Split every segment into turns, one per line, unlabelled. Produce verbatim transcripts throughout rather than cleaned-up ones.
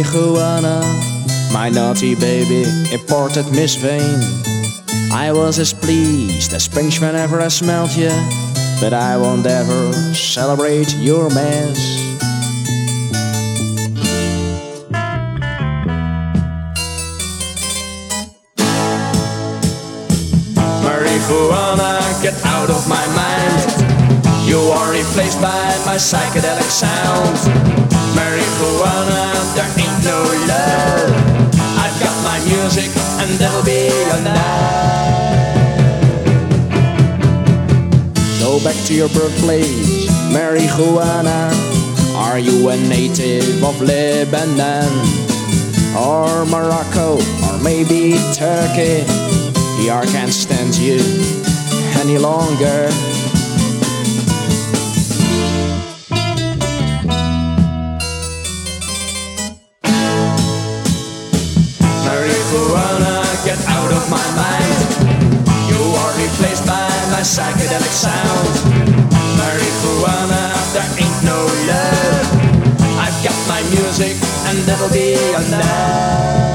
marijuana, my naughty baby, imported Miss Vain. I was as pleased as Pinch whenever I smelled you, but I won't ever celebrate your mess. Marijuana, get out of my mind. You are replaced by my psychedelic sound. Marijuana, there ain't no love. I've got my music and that'll be enough. Go back to your birthplace, marijuana. Are you a native of Lebanon? Or Morocco, or maybe Turkey? Here I can't stand you any longer. Marijuana, get out of my mind. You are replaced by my psychedelic sound. Marijuana, there ain't no love. I've got my music and that'll be enough.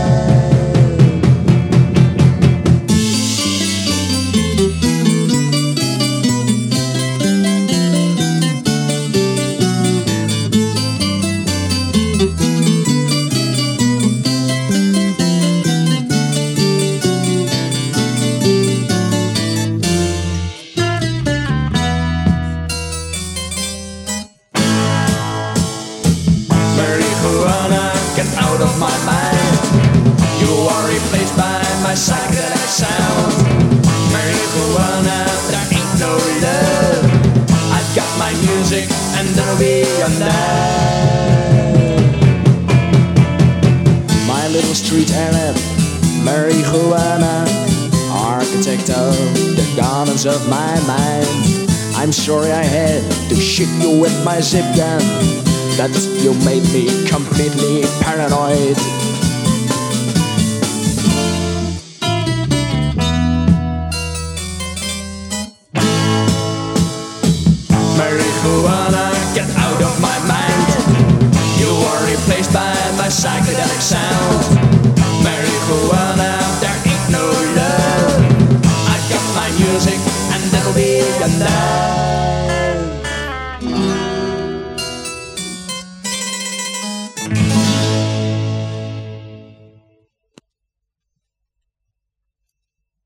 Get out of my mind. You are replaced by my psychedelic sound. Marijuana, there ain't no love. I've got my music and that'll be enough. My little street Arab, marijuana, architect of the gardens of my mind. I'm sorry I had to shoot you with my zip gun, that you made me completely paranoid.